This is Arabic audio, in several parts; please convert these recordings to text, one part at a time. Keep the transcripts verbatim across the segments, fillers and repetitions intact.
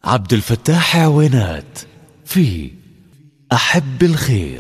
عبد الفتاح عوينات في أحب الخير.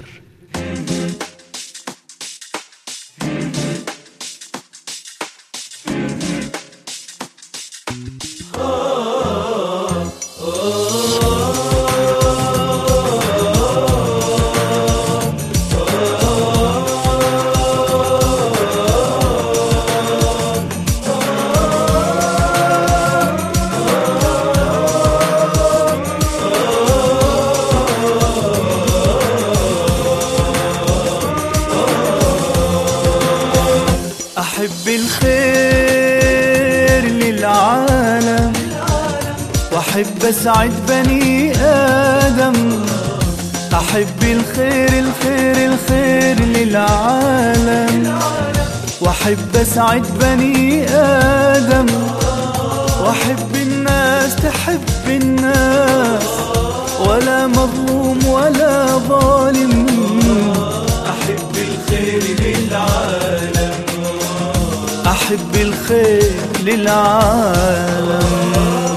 أحب الخير للعالم وأحب أسعد بني آدم. أحب الخير الخير الخير للعالم وأحب أسعد بني آدم. وأحب الناس تحب الناس ولا مظلوم ولا ظالم. أحب الخير للعالم أحب الخير للعالم.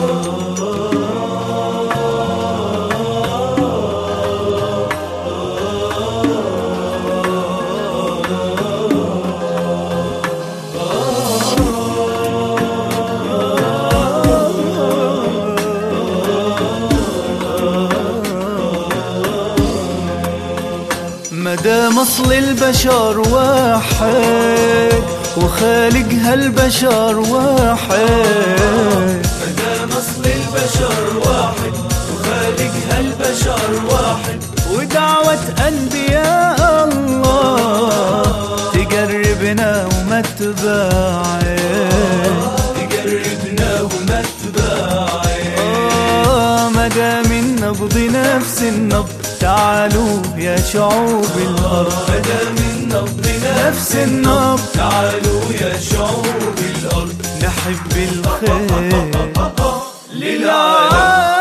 مدام أصل البشر واحد وخالق هالبشر واحد. مدام أصل البشر واحد وخالق هالبشر واحد. ودعوة أنبياء الله تقربنا وما تباعد تقربنا وما تباعد. آه مدام النبض نفس النبض تعالوا يا شعوب الأرض. مدام النبض نفس النبض تعالوا يا شعوب الأرض. نحب الخير للعالم.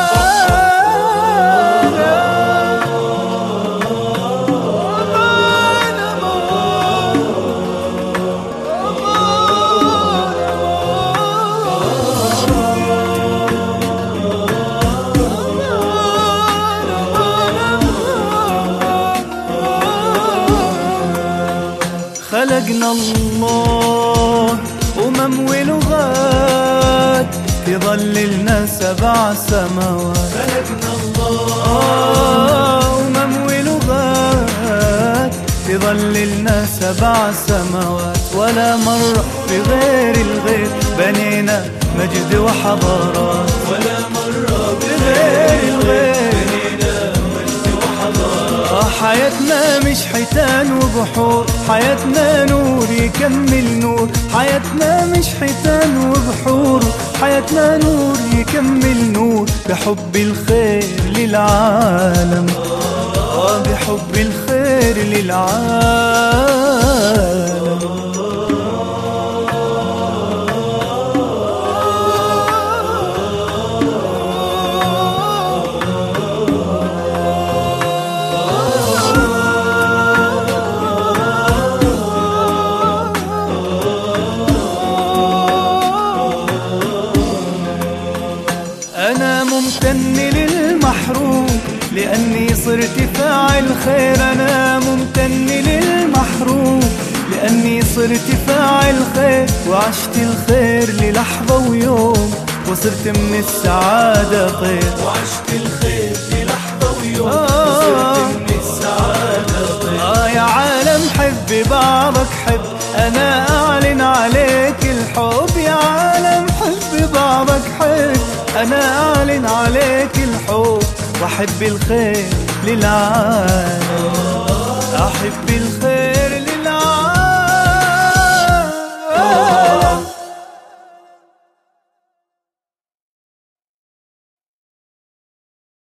خلقنا الله أمم ولغات يظللنا سبع سماوات. خلقنا الله آه أمم ولغات يظللنا سبع سماوات. ولا مرة بغير الغير بنينا مجد وحضارات. ولا مرة بغير الغير بنينا مجد وحضارات. حياتنا مش حيتان وبحور حياتنا نور يكمل نور. حياتنا مش حيتان وبحور حياتنا نور يكمل نور. بحب الخير للعالم وبحب الخير للعالم. أنا ممتن للمحروم لأني صرت فاعل خير. أنا ممتن للمحروم لأني صرت فاعل خير. وعشت الخير للحظة ويوم وصرت من السعادة طير. وعشت الخير للحظة ويوم آه وصرت من السعادة طير. آه يا عالم حب بعضك حب أنا أعلن عليك الحب. يا عالم حب بعضك حب أنا أعلن عليك الحب. وأحب الخير للعالم أحب الخير